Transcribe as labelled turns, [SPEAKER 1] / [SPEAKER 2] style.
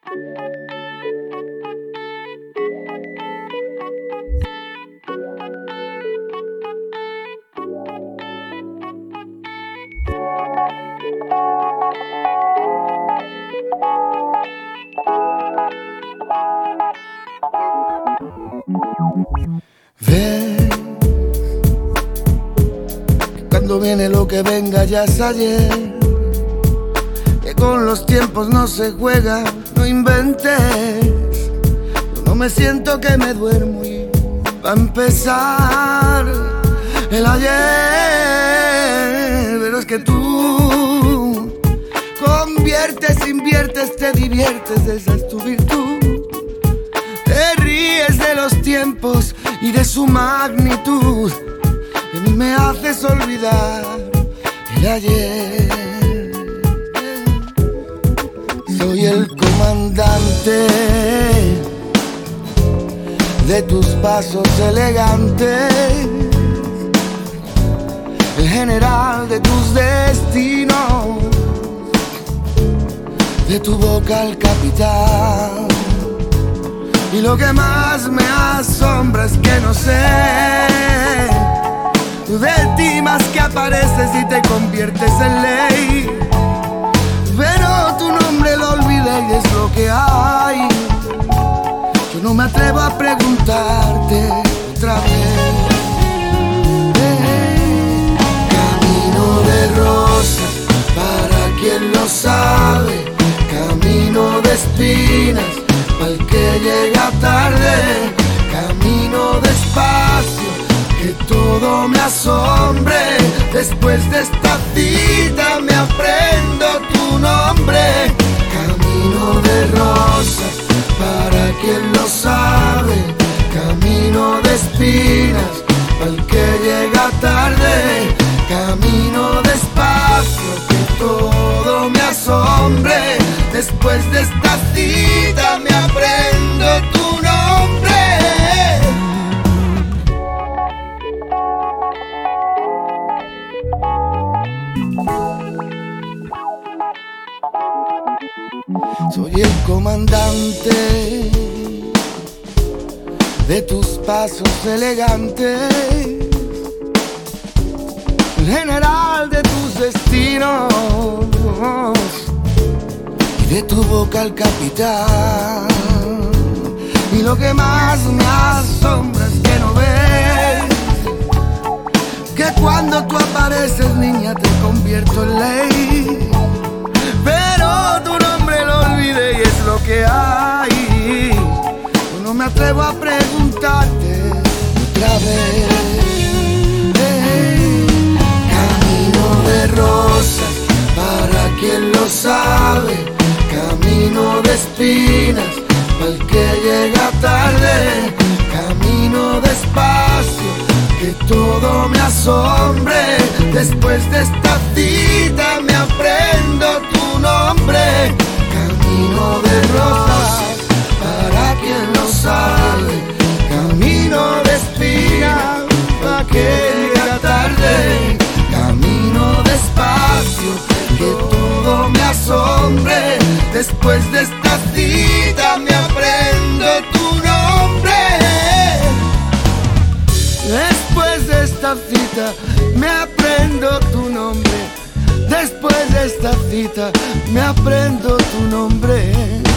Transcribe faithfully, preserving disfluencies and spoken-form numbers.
[SPEAKER 1] Ven, que cuando viene lo que venga ya es ayer, que con los tiempos no se juega, no inventes. Yo no me siento que me duermo y va a empezar el ayer. Pero es que tú conviertes, inviertes, te diviertes, esa es tu virtud. Te ríes de los tiempos y de su magnitud. De mí me haces olvidar el ayer. Soy el comandante de tus pasos elegantes, el general de tus destinos, de tu boca el capitán. Y lo que más me asombra es que no sé de ti más que apareces y te conviertes en ley. Pero tu nombre lo olvidé y es lo que hay. Yo no me atrevo a preguntarte otra vez. Eh, camino de rosas, para quien lo sabe. Camino de espinas, al que llega tarde. Camino despacio, que todo me asombre. Después de esta cita me aprendo tu nombre. Camino de rosas, para quien lo sabe. Camino de espinas, al que llega tarde. Camino despacio, que todo me asombre. Después de esta cita me aprendo tu nombre. Soy el comandante de tus pasos elegantes, el general de tus destinos, de tu boca el capitán. Y lo que más me asombra es que no ves que cuando tú apareces, niña, te convierto en ley. Pero tu nombre lo olvidé y es lo que hay. Yo no me atrevo a preguntarte otra vez. Eh, camino de rosas, para quien lo sabe. Camino de espinas, al que llega tarde. Camino despacio, que todo me asombre. Después de esta cita me aprendo tu nombre. Camino de rosas, para quien lo sabe. Camino de espinas, al que llega tarde. Camino despacio, que todo me asombre. Después de esta cita me aprendo tu nombre. Después de esta cita me aprendo tu nombre. Después de esta cita me aprendo tu nombre.